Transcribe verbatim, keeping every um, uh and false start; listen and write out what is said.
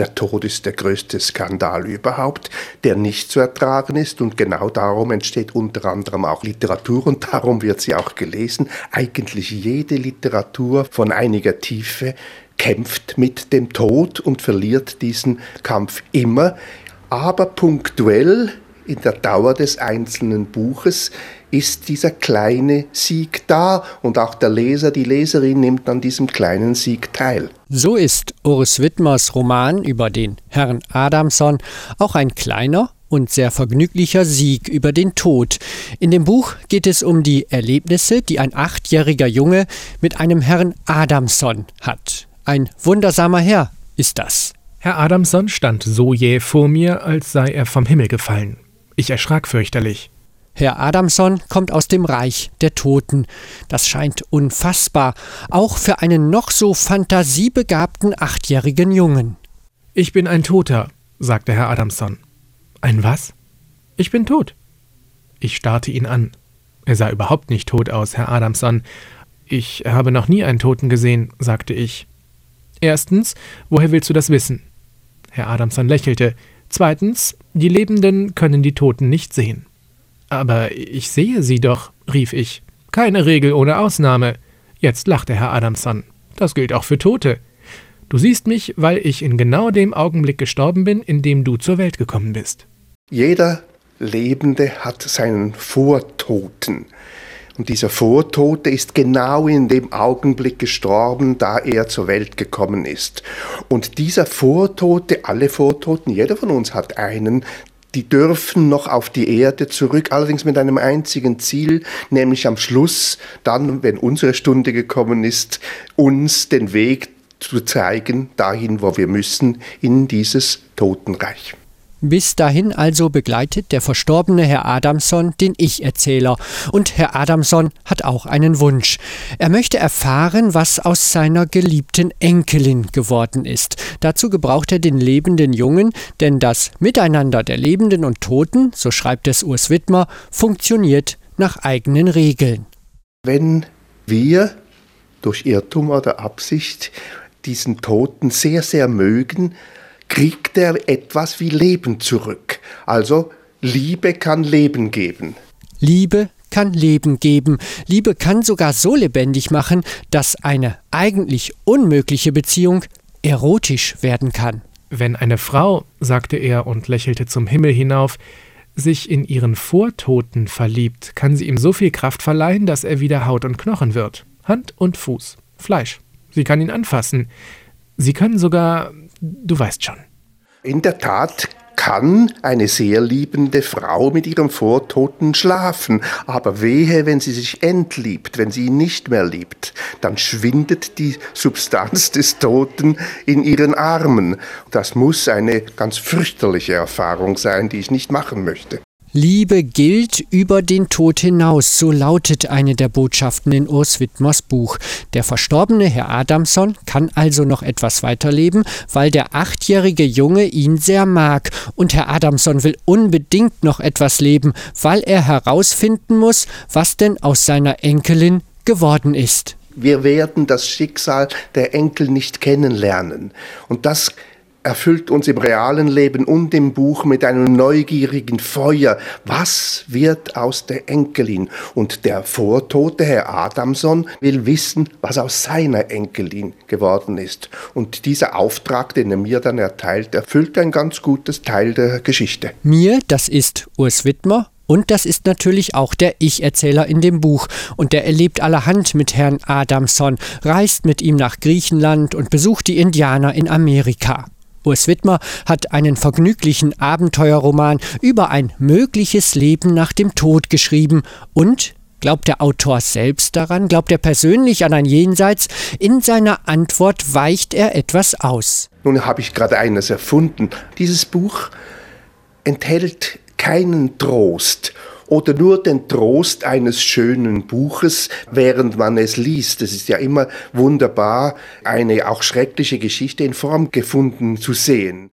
Der Tod ist der größte Skandal überhaupt, der nicht zu ertragen ist, und genau darum entsteht unter anderem auch Literatur und darum wird sie auch gelesen. Eigentlich jede Literatur von einiger Tiefe kämpft mit dem Tod und verliert diesen Kampf immer, aber punktuell in der Dauer des einzelnen Buches ist dieser kleine Sieg da und auch der Leser, die Leserin nimmt an diesem kleinen Sieg teil. So ist Urs Widmers Roman über den Herrn Adamson auch ein kleiner und sehr vergnüglicher Sieg über den Tod. In dem Buch geht es um die Erlebnisse, die ein achtjähriger Junge mit einem Herrn Adamson hat. Ein wundersamer Herr ist das. Herr Adamson stand so jäh vor mir, als sei er vom Himmel gefallen. Ich erschrak fürchterlich. Herr Adamson kommt aus dem Reich der Toten. Das scheint unfassbar, auch für einen noch so fantasiebegabten achtjährigen Jungen. »Ich bin ein Toter«, sagte Herr Adamson. »Ein was?« »Ich bin tot.« Ich starrte ihn an. Er sah überhaupt nicht tot aus, Herr Adamson. »Ich habe noch nie einen Toten gesehen«, sagte ich. »Erstens, woher willst du das wissen?« Herr Adamson lächelte. »Zweitens, die Lebenden können die Toten nicht sehen.« »Aber ich sehe sie doch«, rief ich. »Keine Regel ohne Ausnahme.« Jetzt lachte Herr Adamson. »Das gilt auch für Tote. Du siehst mich, weil ich in genau dem Augenblick gestorben bin, in dem du zur Welt gekommen bist.« Jeder Lebende hat seinen Vortoten. Und dieser Vortote ist genau in dem Augenblick gestorben, da er zur Welt gekommen ist. Und dieser Vortote, alle Vortoten, jeder von uns hat einen, die dürfen noch auf die Erde zurück, allerdings mit einem einzigen Ziel, nämlich am Schluss, dann, wenn unsere Stunde gekommen ist, uns den Weg zu zeigen, dahin, wo wir müssen, in dieses Totenreich. Bis dahin also begleitet der verstorbene Herr Adamson den Ich-Erzähler. Und Herr Adamson hat auch einen Wunsch. Er möchte erfahren, was aus seiner geliebten Enkelin geworden ist. Dazu gebraucht er den lebenden Jungen, denn das Miteinander der Lebenden und Toten, so schreibt es Urs Widmer, funktioniert nach eigenen Regeln. Wenn wir durch Irrtum oder Absicht diesen Toten sehr, sehr mögen, kriegt er etwas wie Leben zurück. Also Liebe kann Leben geben. Liebe kann Leben geben. Liebe kann sogar so lebendig machen, dass eine eigentlich unmögliche Beziehung erotisch werden kann. Wenn eine Frau, sagte er und lächelte zum Himmel hinauf, sich in ihren Vortoten verliebt, kann sie ihm so viel Kraft verleihen, dass er wieder Haut und Knochen wird. Hand und Fuß, Fleisch. Sie kann ihn anfassen. Sie können sogar, du weißt schon. In der Tat kann eine sehr liebende Frau mit ihrem Vortoten schlafen, aber wehe, wenn sie sich entliebt, wenn sie ihn nicht mehr liebt, dann schwindet die Substanz des Toten in ihren Armen. Das muss eine ganz fürchterliche Erfahrung sein, die ich nicht machen möchte. Liebe gilt über den Tod hinaus, so lautet eine der Botschaften in Urs Widmers Buch. Der verstorbene Herr Adamson kann also noch etwas weiterleben, weil der achtjährige Junge ihn sehr mag. Und Herr Adamson will unbedingt noch etwas leben, weil er herausfinden muss, was denn aus seiner Enkelin geworden ist. Wir werden das Schicksal der Enkel nicht kennenlernen. Und das erfüllt uns im realen Leben und im Buch mit einem neugierigen Feuer. Was wird aus der Enkelin? Und der vortote Herr Adamson will wissen, was aus seiner Enkelin geworden ist. Und dieser Auftrag, den er mir dann erteilt, erfüllt ein ganz gutes Teil der Geschichte. Mir, das ist Urs Widmer. Und das ist natürlich auch der Ich-Erzähler in dem Buch. Und der erlebt allerhand mit Herrn Adamson, reist mit ihm nach Griechenland und besucht die Indianer in Amerika. Urs Widmer hat einen vergnüglichen Abenteuerroman über ein mögliches Leben nach dem Tod geschrieben. Und glaubt der Autor selbst daran? Glaubt er persönlich an ein Jenseits? In seiner Antwort weicht er etwas aus. Nun habe ich gerade eines erfunden. Dieses Buch enthält keinen Trost oder nur den Trost eines schönen Buches, während man es liest. Es ist ja immer wunderbar, eine auch schreckliche Geschichte in Form gefunden zu sehen.